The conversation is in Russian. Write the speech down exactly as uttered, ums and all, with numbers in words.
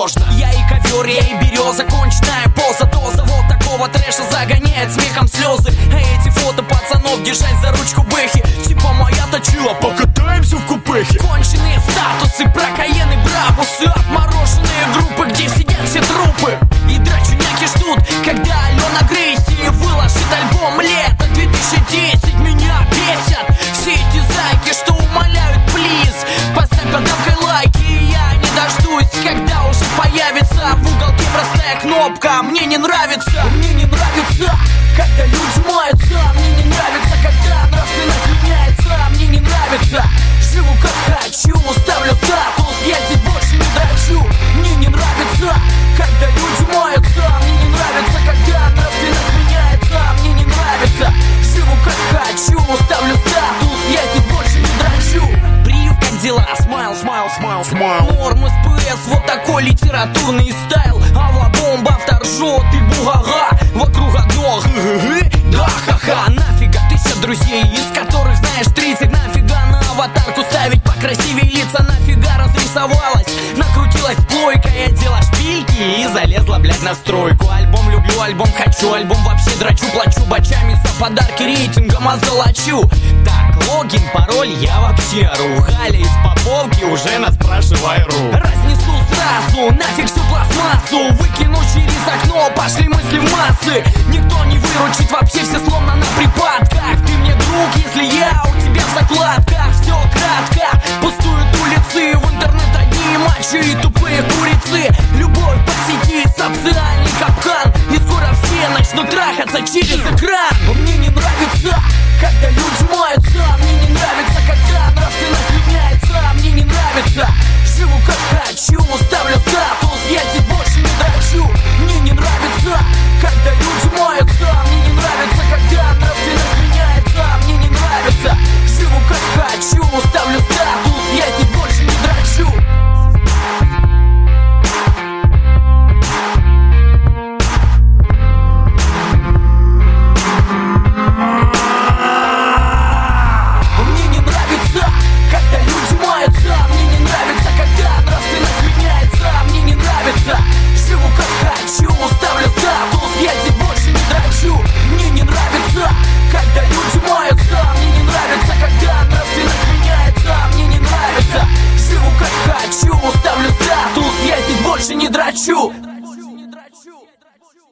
сложно. Я и ковер, я и береза, конченая поза, доза. Вот такого трэша загоняет смехом слезы. А эти фото пацанов, держась за ручку бэхи, типа моя точила, покатаемся в купехе. Конченые статусы, прокаены брабусы, отмороженные группы, где сидят все трупы. И драчуняки ждут, когда Алена Грейси выложит альбом лето две тысячи десять. Меня бесят все эти зайки, что умоляют, плиз, поставь под давкой лайки. И я не дождусь, когда уже появится в уголке простая кнопка. Мне не нравится, мне не нравится, когда люди маются. Мне не нравится, когда нравственность меняется. Мне не нравится, живу как хочу, ставлю статус, я здесь больше не драчу. Мне не нравится, когда люди маются. Мне не нравится, когда нравственность меняется. Мне не нравится, живу как хочу, ставлю статус, я здесь больше не драчу. Привет, как дела? Смайл, смайл, смайл, смайл. Норм, СПС, вот такой литературный стайл. Авла бомба, автор ржет и бугага. Вокруг одно г-г-г, да ха-ха. Нафига тысяча друзей, из которых знаешь тридцать. Нафига на аватарку ставить покрасивее лица. Нафига разрисовалась, накрутилась плойка. Я делала шпильки и залезла, блядь, на стройку. Альбом люблю, альбом хочу, альбом вообще драчу. Плачу бачами за подарки, рейтингом озолочу. Так, логин, пароль, я вообще ругали из поповки, уже нас спрашивай ру. Разнесу сразу, нафиг всю пластмассу, выкину через окно, пошли мысли в массы. Никто не выручит, вообще все словно на припадках. Ты мне друг, если я у тебя в закладках. Все кратко, пустуют улицы, в интернет одни мачо и тупые курицы. Любовь по сети, социальный капкан, и скоро все начнут трахаться через экран. Мне не нравится, когда люди маются. Мне не нравится, когда нравственность меняется. Мне не нравится, живу как хочу, ставлю статус, я здесь больше не драчу. Мне не нравится, когда люди маются. Мне не нравится, когда нравственность меняется. Мне не нравится, живу как хочу, ставлю статус, я здесь больше не драчу. Не драчу.